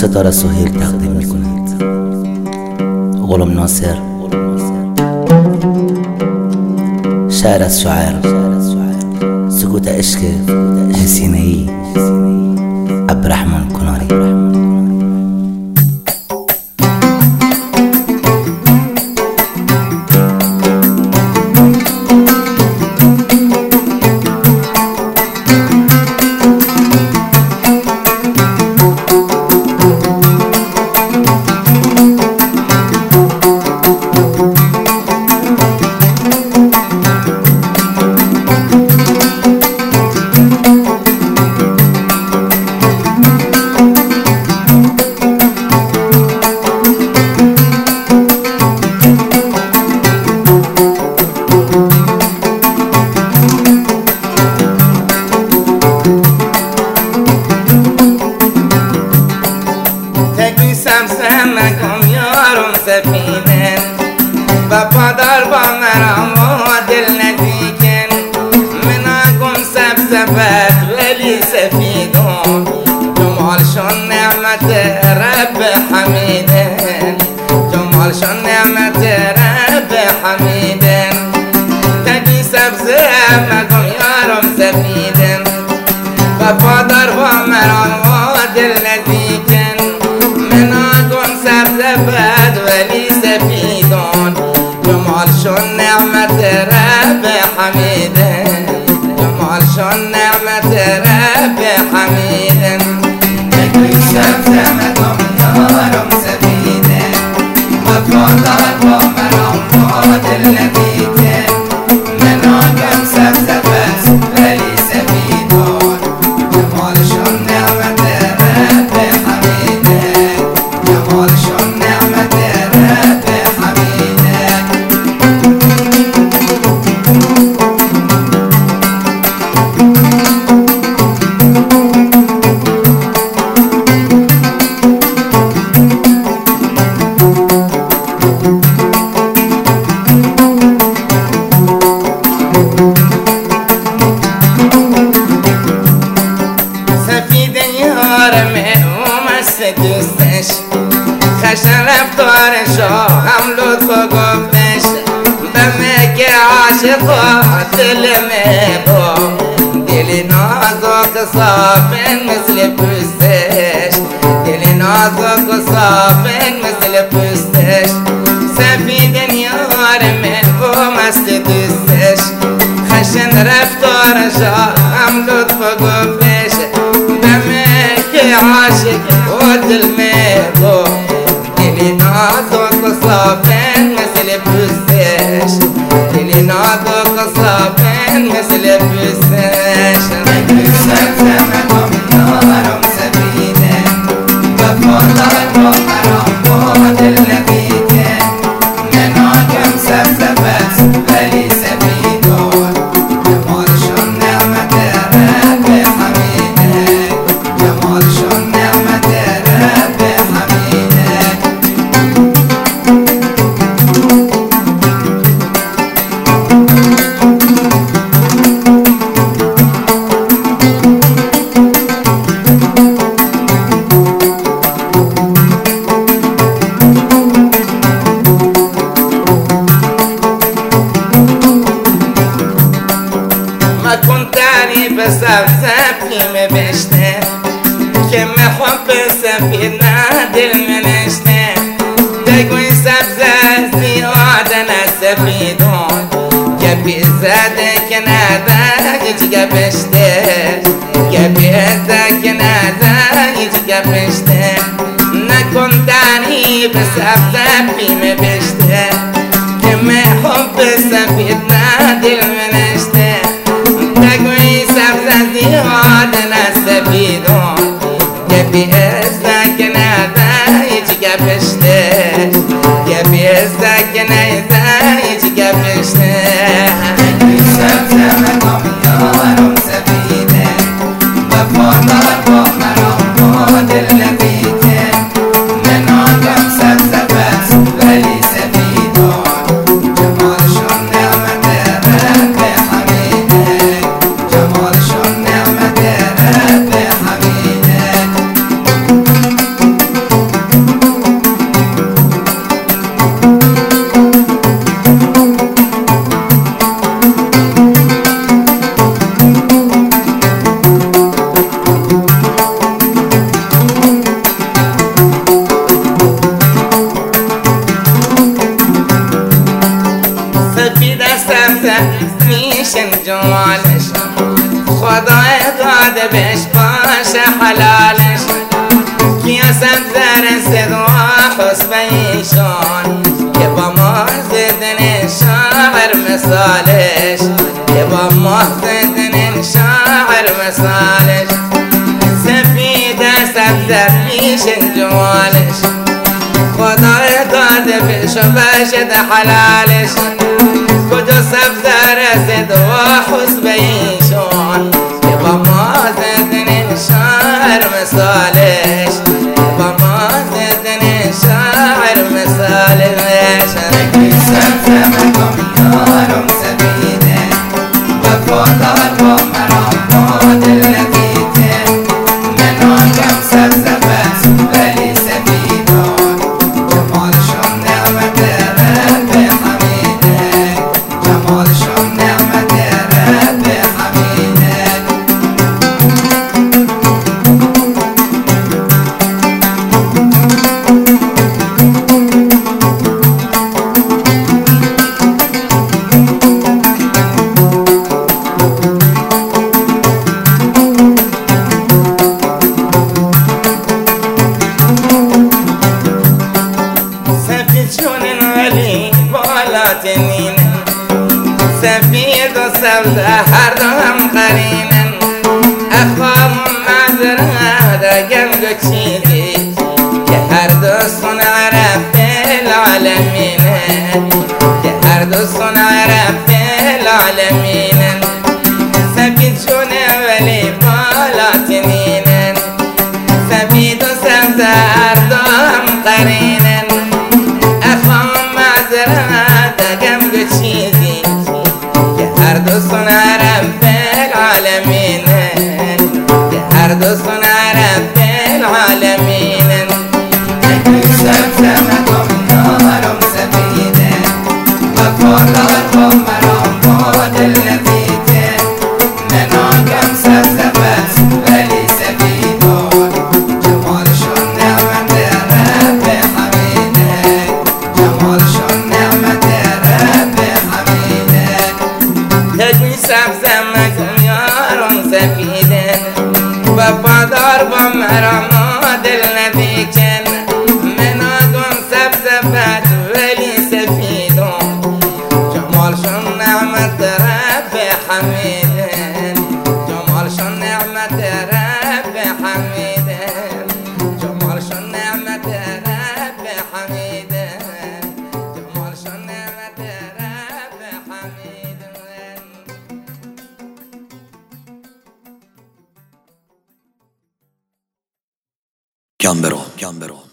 ستاره سهیل تقدیم میکنند. غلام ناصر، شاعر از شاعر، سکوت عشق حسینه‌ای، عبدالرحمن کناری. سفینه وفادار با مرام و دل نزدیکن مناگم سبزبت ولی سفیدون جمالشون نعمت رب حمیدن جمالشون نعمت رب حمیدن تگی سبزه مگم یارم سفیدن وفادار با مرام و دل نزدیکن مناگم سبزبت ولی سفیدون جمالشون نعمت رب حمیدن جمالشون نعمت رب حمیدن تگی سبزه مگم یارم سفیدن وفادار با مرام و دل نزدیکن مناگم سبزبت ولی سفیدون جمالشون نعمت رب حمیدن جمالشون نعمت رب حمیدن دوستش خشن رفتارشو هم لطف گفتش بمه که عاشقات دل میبو دل نازک صافن مثل پوستش دل نازک صافن مثل پوستش سفیدن یار میبو مست دوستش خشن رفتارشو هم لطف گفتش بمه که عاشق دل میبو دل نازک صافن مثل پوستش دل نازک صافن مثل پوستش تگی سبزه مگم یارم سفیدن وفادار با مرام و دل نزدیکن مناگم سبزبت ولی سفیدون جمالشون نعمت رب حمیدن جمالشون نعمت رب حمیدن سبزه بشته که محب سفید دل منشته بگوی سبزه زیاده نسفیدون که بیزده که نده هیچ گپشته که بیزده که نده هیچ گپشته نکن دنی به سبزه پیم بشته که محب سفید دل منشته بگوی سبزه زیاده نسفیدون که بیزده که نده هیچ گپشته که بیزده که نده هیچ گپشته تگی سبزه مگم یارم سفیدن وفادار با مرام و دل نزدیکن مناگم سبزبت ولی سفیدون جمالشون نعمت رب حمیدن جمالشون نعمت رب حمیدن سبزه میشن جوالش خدای داده بهش باشه حلالش کیا سبزه رسید و حسب ایشان که با ماه زدن شاعر مثالش که با ماه زدن شاعر مثالش سفیده سبزه میشن جوالش خدای داده بهش باشد حلالش کجا سبزه رسید و حسب ایشان که با ماه زدن شاعر مثالش که با ماه زدن شاعر مثالش سبزه مکم یارم سفیده وفادار با مرام دل نفیده من آگم سبزه بس ولی سفیدان جمالشون نعمت رب حمیده جمالشون نعمت رب حمیده سفید و سبزه هر دو هم قرینن افهام معذره دگم دو چیزی که هر دو صنع رب العالمینن که هر دو صنع رب العالمینن سفید شونه ولی بالاتنینن سفید و سبزه هر دو هم قرینن افهام معذره دگم دو چیزی هر دو صنع رب العالمین که هر دو صنع رب العالمین سبزه مکم یارم سفیده وفادار با مرام دل نفیده من آگم سبزه بس ولی سفیدان جمالشون نعمت رب حمیده جمالشون نعمت رب حمیده تجوی سبزه مکن یارم سفیده وفادار با مرام دل نبیکن من آدم سبزه بد ولی سفیدون جمالشون نعمت رب حمیدن جمالشون نعمت رب حمیدن جمالشون نعمت رب حمیدن جمالشون نعمت رب حمیدن Gambero